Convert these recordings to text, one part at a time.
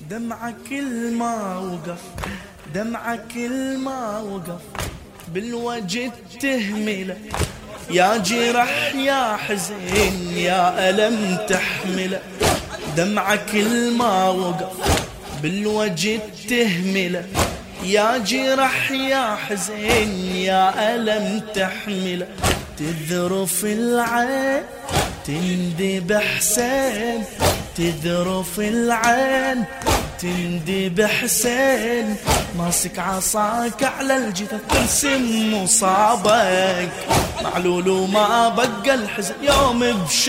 دمعة كل ما وقف، دمعة كل ما وقف بالوجه تهمله، يا جرح يا حزين يا ألم تحمله. دمعة كل ما وقف بالوجه تهمله، يا جرح يا حزين يا ألم تحمله. تذرف العين تندب حسين، تذرف العين تندب حسين، ماسك عصاك على الجثث ترسم مصابك، معلول وما بقى الحزن يوم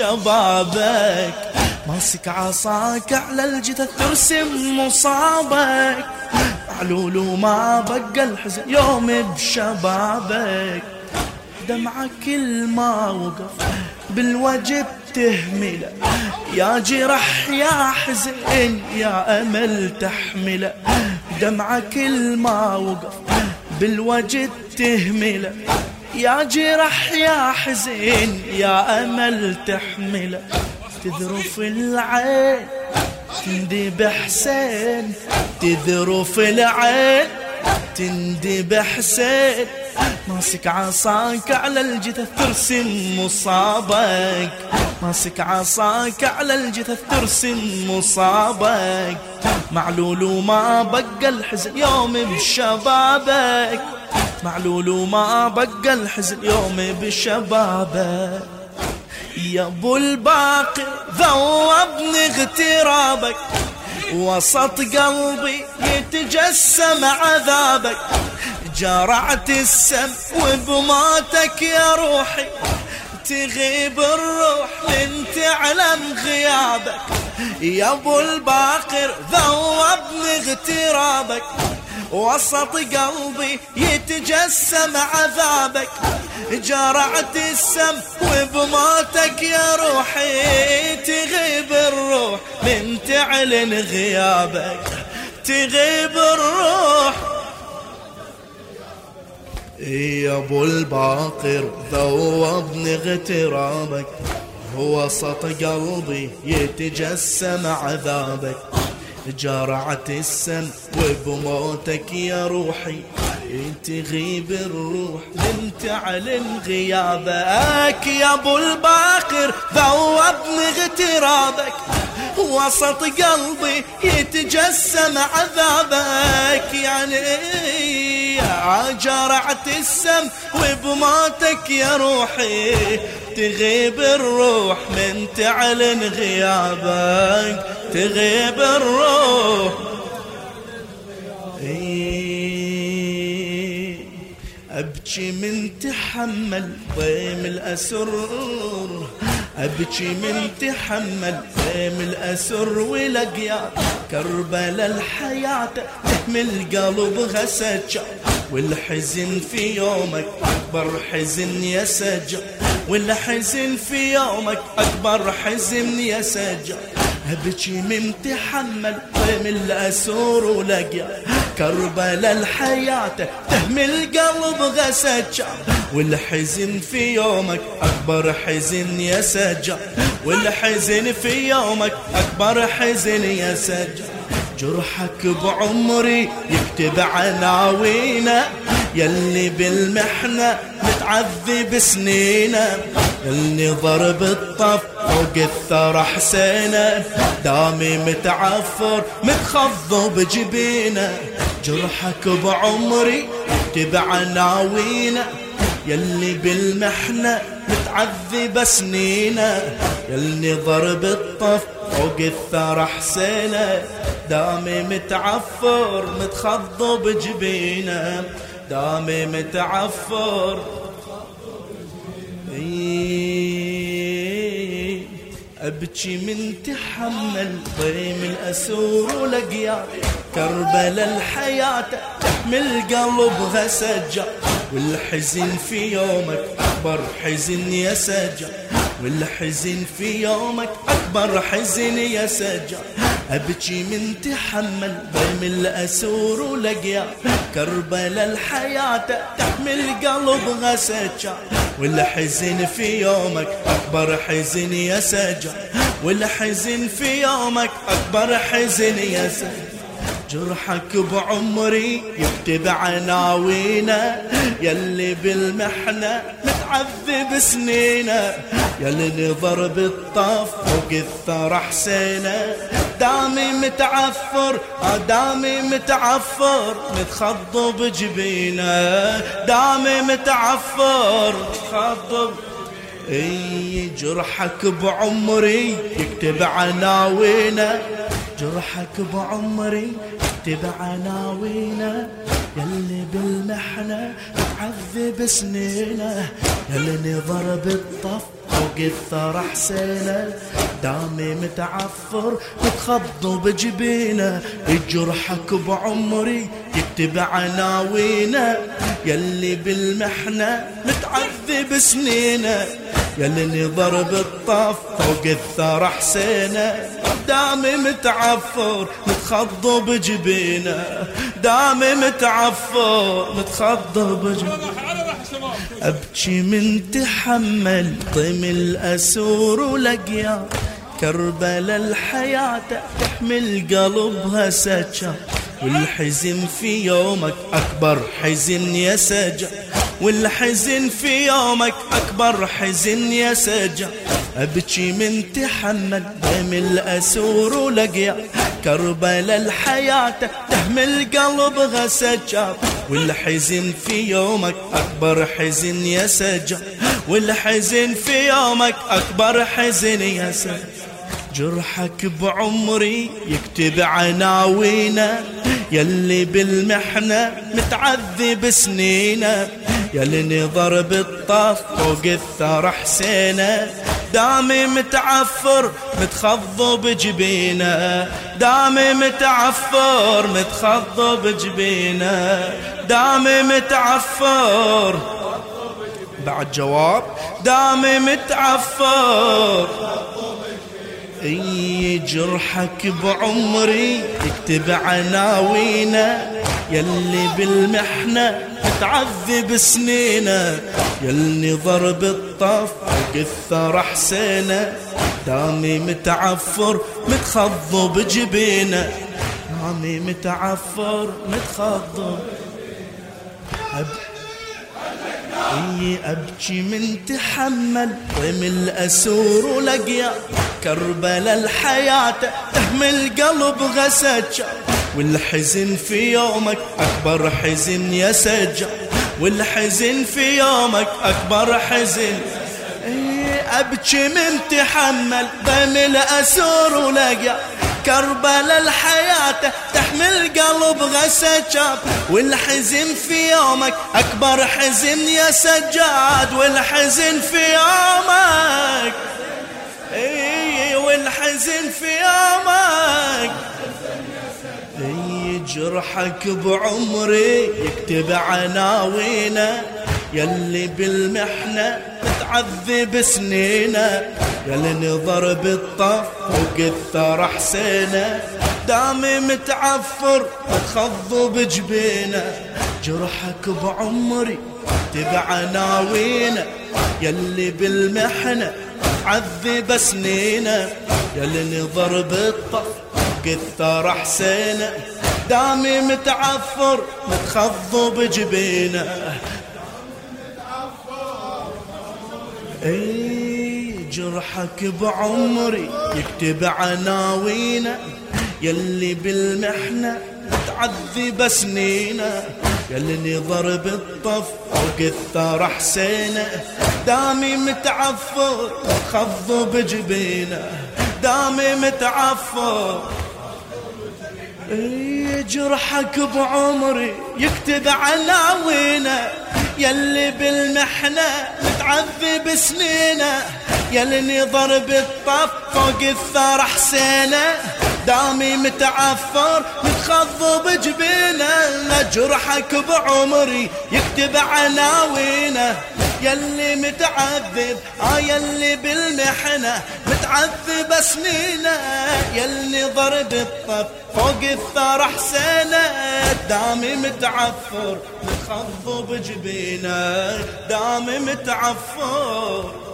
بشبابك. ماسك عصاك على الجثث ترسم مصابك، معلول وما بقى الحزن يوم بشبابك. دمعة كل ما وقف بالوجه تهمله، يا جرح يا حزين يا أمل تحمله. دمعة كل ما وقف بالوجه تهمله، يا جرح يا حزين يا أمل تحمله. تذرف العين تندب حسين، تذرف العين تندب حسين، ماسك عصاك على الجثث ترسم مصابك، ماسك عصاك على الجثث ترسم مصابك، معلول وما بقى الحزن يوم بشبابك، معلول وما بقى الحزن يوم بشبابك. يا ابو الباقر ذوبني اغترابك، وسط قلبي يتجسم عذابك، جرعت السم وبماتك يا روحي، تغيب الروح من تعلم غيابك. يا ابو الباقر ذوبني اغترابك، وسط قلبي يتجسم عذابك، جرعت السم وبماتك يا روحي، تغيب الروح من تعلن غيابك، تغيب الروح. يا ابو الباقر ذوبني اغترابك، وسط قلبي يتجسم عذابك، جرعت السم وبموتك يا روحي، تغيب الروح من تعلن غيابك. يا ابو الباقر ذوبني اغترابك، وسط قلبي يتجسم عذابك، يعني جرعت السم وبماتك يا روحي، تغيب الروح من تعلن غيابك، تغيب الروح. أبكي من تحمل ضيم الأسر، أبكي من تحمل ضيم الأسر ولقيا كربل الحياة تحمل قلب غسجة، والحزن في يومك أكبر حزن يا سجى، والحزن في يومك أكبر حزن يا سجى. أبكي من تحمل ضيم الأسر ولقيا كربل الحياة تهمل قلب غسجة، والحزن في يومك أكبر حزن يا سجى، والحزن في يومك أكبر حزن يا سجى. جرحك بعمري يكتب عناوينا، يلي بالمحنة متعذب سنينا، يلي ضرب الطف فوق الثرى حسينا، دامي متعفر متخضب جبينا. جرحك بعمري يكتب عناوينا، يلي بالمحنة متعذب سنينا، يلي ضرب الطف فوق الثرى حسينا، دامي متعفر متخضب جبينا، دامي متعفر. أبكي من تحمل ضيم الأسور ولقيا كربل الحياة تحمل قلب غسجة، والحزن في يومك أكبر حزن يا سجى، والحزن في يومك أكبر حزن يا سجى. أبكي من تحمل ضيم الأسور ولقيا كربل الحياة تحمل قلب غسجة، والحزن في يومك أكبر حزن يا سجع، والحزن في يومك أكبر حزن يا سجع. جرحك بعمري يكتب عناوينا، يلي بالمحنة متعذب سنينا، يلي نظر بالطف فوق الثرى حسينا. دامي متعفر دامي متعفر متخضب جبينا، دامي متعفر متخضب. اي جرحك بعمري يكتب عناوينا، جرحك بعمري يكتب عناوينا، يلي بالمحنة تعذب سنينا، يلي نظر بالطف فوق الثرى حسينا. دامي متعفر متخضب جبينا، جرحك بعمري يكتب عناوينا، يلي بالمحنة متعذب سنينا، يلي نظر بالطف فوق الثرى حسينا. دامي متعفر متخضب جبينا، دامي متعفر متخضب جبينا. أبكي من تحمل طم الأسور ولقيا، كربلاء الحياة تحمل قلبها سجا، والحزن في يومك أكبر حزن يا سجا، والحزن في يومك أكبر حزن يا سجا. أبكي من تحمل دم الأسور ولقيا، كربلاء الحياة تحمل قلبها سجا، والحزن في يومك أكبر حزن يا سجا، والحزن في يومك أكبر حزن يا سجا. جرحك بعمري يكتب عناوينا، يلي بالمحنة متعذب سنينا، يلي نظر بالطف فوق الثرى حسينا. دامي متعفر متخضب جبينا، دامي متعفر متخضب جبينا، دامي متعفر. بعد جواب دامي متعفر. اي جرحك بعمري يكتب عناوينا، يلي بالمحنة متعذب سنينا، يلي نظر بالطف فوق الثرى حسينا. دامي متعفر متخضب جبينا، دامي متعفر متخضب. أبكي من تحمل طم الأسور ولقيا، كربلاء الحياة تحمل قلبها سجا، والحزن في يومك أكبر حزن يا سجا، والحزن في يومك أكبر حزن. أبكي من تحمل طم الأسور ولقيا، كربلاء الحياة تحمل قلبها سجاد، والحزن في يومك أكبر حزن يا سجاد، والحزن في يومك والحزن في يومك. جرحك بعمري يكتب عناوينا، يلي بالمحنة متعذب سنينا، يلي نظر بالطف فوق الثرى حسينا. دامي متعفر متخضب جبينا، جرحك بعمري يكتب عناوينا، يلي بالمحنة متعذب سنينا، يلي نظر بالطف فوق الثرى حسينا. دامي متعفر متخضب جبينا. جرحك بعمري يكتب عناوينا، يلي بالمحنة متعذب سنينا، يلي نظر بالطف فوق الثرى حسينا. دامي متعفر متخضب جبينا، دامي متعفر. جرحك بعمري يكتب عناوينا، يلي بالمحنة متعذب سنينا، يلي نظر بالطف فوق الثرى حسينا. دامي متعفر متخضب جبينا، جرحك بعمري يكتب عناوينا، يلي متعذب يلي بالمحنة متعذب سنينه، يلي ضرب الطف فوق الثار حسينه، دامي متعفر متخضب جبينه، دامي متعفر